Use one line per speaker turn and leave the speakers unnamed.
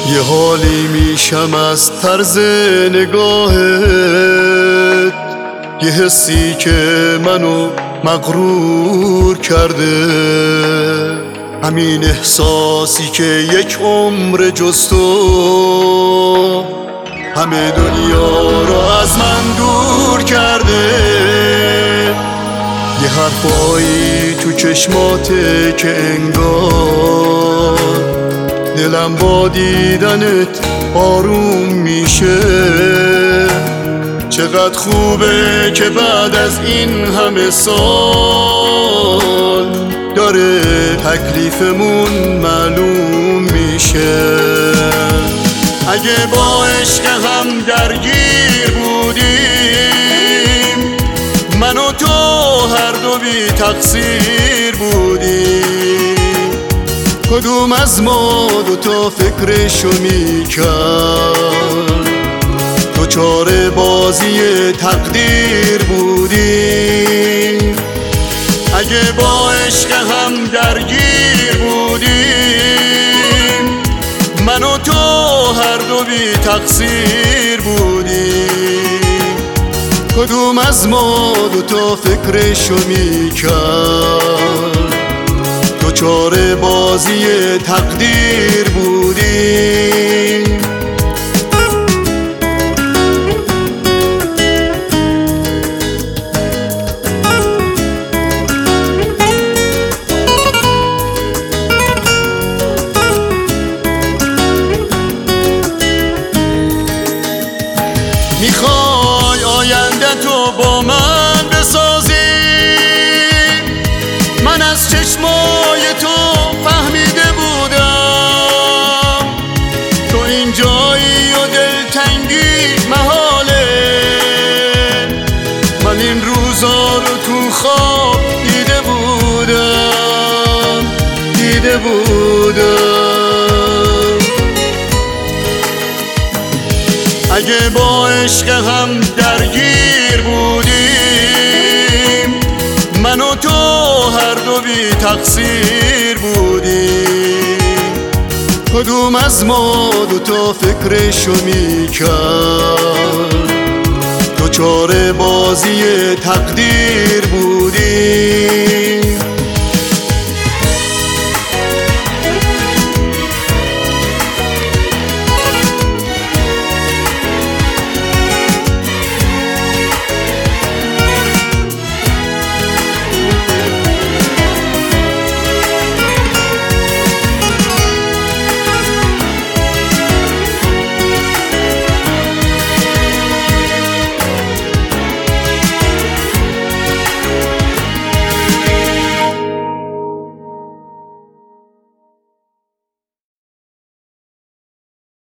یه حالی میشم از طرز نگاهت، یه حسی که منو مغرور کرده، همین احساسی که یک عمر جز تو همه دنیا رو از من دور کرده. یه حرفایی تو چشماته که انگار دلم با دیدنت آروم میشه. چقدر خوبه که بعد از این همه سال داره تکلیفمون معلوم میشه. اگه با عشق هم درگیر بودیم، من و تو هر دو بی تقصیر بودیم، کدوم از ما دوتا فکرشو میکرد؟ دوچار بازی تقدیر بودیم. اگه با عشق هم درگیر بودیم، من و تو هر دو بی تقصیر بودیم، کدوم از ما دوتا فکرشو میکرد؟ دوچار بازی تقدیر بودیم. میخوای آینده تو با من بسازی؟ من از چشمای تو فهمیده بودم تو اینجایی و دلتنگی محاله. من این روزا رو تو خواب دیده بودم. اگه با عشق هم درگیر بودیم، من و تو هر دو بی تقصیر بودیم، کدوم از ما دوتا فکرشو میکرد؟ دوچار بازی تقدیر بودیم.